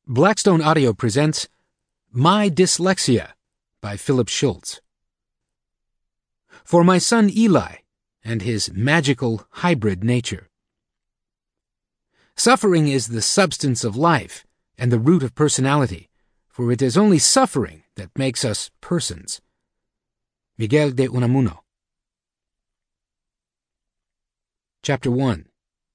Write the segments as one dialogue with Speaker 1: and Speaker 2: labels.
Speaker 1: Blackstone Audio presents My Dyslexia by Philip Schultz. For my son Eli and his magical hybrid nature. Suffering is the substance of life and the root of personality, for it is only suffering that makes us persons. Miguel de Unamuno. Chapter 1.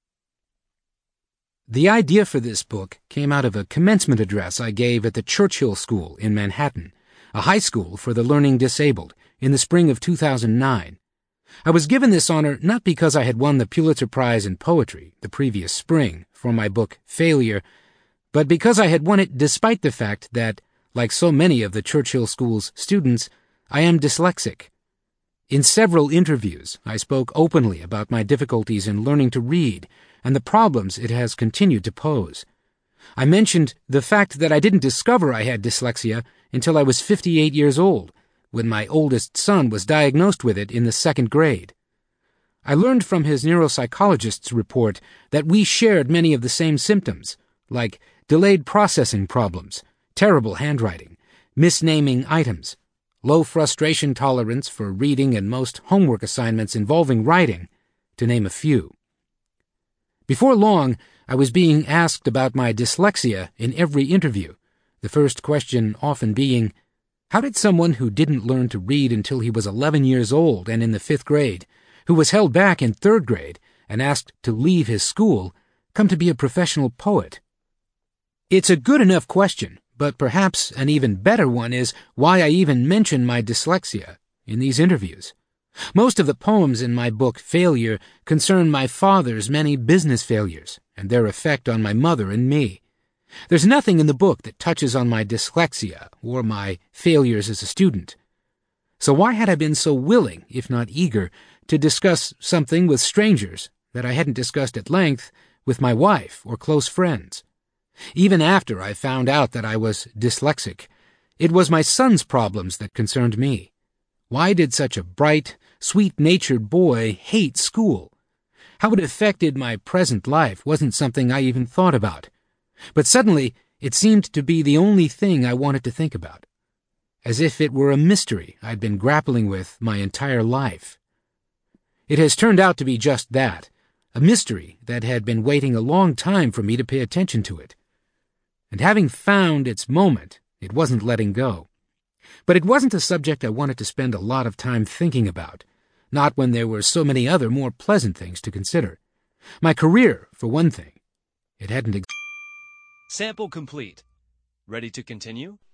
Speaker 1: The idea for this book came out of a commencement address I gave at the Churchill School in Manhattan, a high school for the learning disabled, in the spring of 2009. I was given this honor not because I had won the Pulitzer Prize in Poetry the previous spring for my book Failure, but because I had won it despite the fact that, like so many of the Churchill School's students, I am dyslexic. In several interviews, I spoke openly about my difficulties in learning to read and the problems it has continued to pose. I mentioned the fact that I didn't discover I had dyslexia until I was 58 years old, when my oldest son was diagnosed with it in the 2nd grade. I learned from his neuropsychologist's report that we shared many of the same symptoms, like delayed processing problems, terrible handwriting, misnaming items, low frustration tolerance for reading and most homework assignments involving writing, to name a few. Before long, I was being asked about my dyslexia in every interview, the first question often being, how did someone who didn't learn to read until he was 11 years old and in the 5th grade, who was held back in 3rd grade and asked to leave his school, come to be a professional poet? It's a good enough question, but perhaps an even better one is why I even mention my dyslexia in these interviews. Most of the poems in my book Failure concern my father's many business failures and their effect on my mother and me. There's nothing in the book that touches on my dyslexia or my failures as a student. So why had I been so willing, if not eager, to discuss something with strangers that I hadn't discussed at length with my wife or close friends? Even after I found out that I was dyslexic, it was my son's problems that concerned me. Why did such a bright, sweet-natured boy hate school? How it affected my present life wasn't something I even thought about. But suddenly, it seemed to be the only thing I wanted to think about, as if it were a mystery I'd been grappling with my entire life. It has turned out to be just that, a mystery that had been waiting a long time for me to pay attention to it. And having found its moment, it wasn't letting go. But it wasn't a subject I wanted to spend a lot of time thinking about, not when there were so many other more pleasant things to consider. My career, for one thing. It hadn't
Speaker 2: Sample complete. Ready to continue?